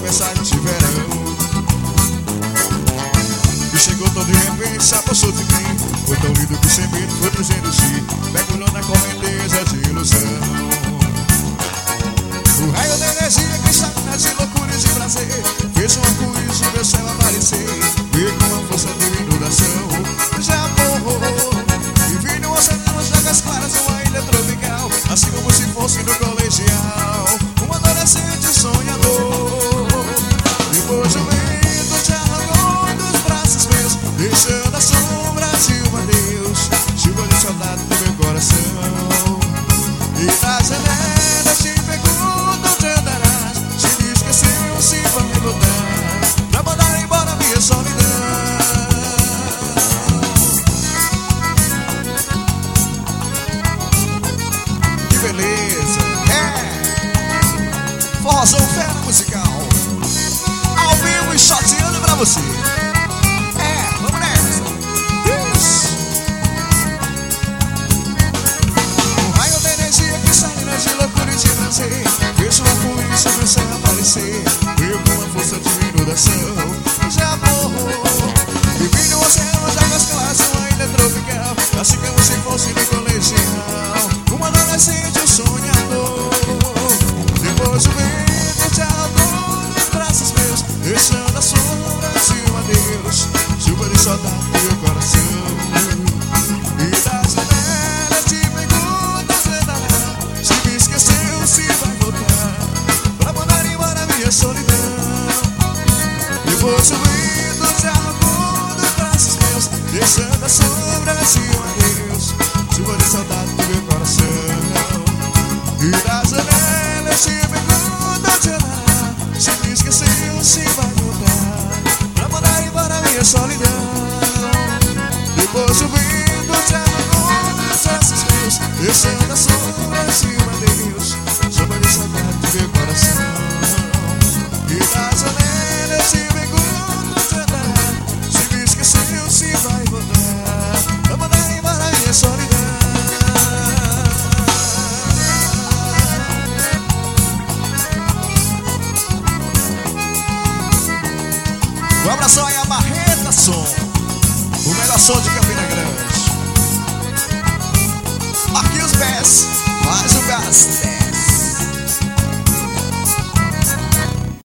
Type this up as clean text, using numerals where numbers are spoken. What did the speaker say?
aniversário de verão. E chegou todo de repente, se apossou de mim. Foi tão lindo que sem medo foi dizendo-se, mergulhou na correnteza de ilusão. O raio da energia que chama de loucura e de prazer fez um arco-íris no meu céu aparecer. Veio com uma força de inundação, já borrou e vi no oceano as águas claras de uma ilha tropical, assim como se fosse no colegial, um adolescente sonhador. Depois o vento te arrancou dos braços meus, deixando a sombra de um adeus, chuva de saudade no meu coração. E nas janelas te pergunto onde andarás, se me esqueceu, se vai voltar pra mandar embora a minha solidão. Que beleza! Forrozão fera musical, ao vivo e chateando pra você. Vamos nessa! Isso! Um raio da energia que sai de loucura e de prazer fez um arco-íris sobre o céu aparecer. Veio com uma força de inundação, já borrou e vi no oceano as águas claras de uma ilha tropical, assim como se fosse no colegial, um adolescente, um sonhador. Depois o vento te arrancou nos braços meus, deixando a sombra de um adeus, chuva de saudade no meu coração. E das janelas te pergunto onde andará, se me esqueceu, se vai voltar pra mandar embora a minha solidão. Depois o vento te arrancou dos braços meus, deixando a sombra de um adeus, chuva de saudade no meu coração. E das janelas te pergunto onde andará, se me esqueceu, se vai voltar pra mandar embora a minha solidão. Depois o vento te arrancou dos braços meus, deixando a sombra de um adeus, chuva de saudade no meu coração. E das janelas te pergunto onde andará, se me esqueceu, se vai voltar pra mandar embora a minha solidão. Um abração aí a Barreta Som, o melhor som de Campina Grande. Marquinhos Bess, mais um gás.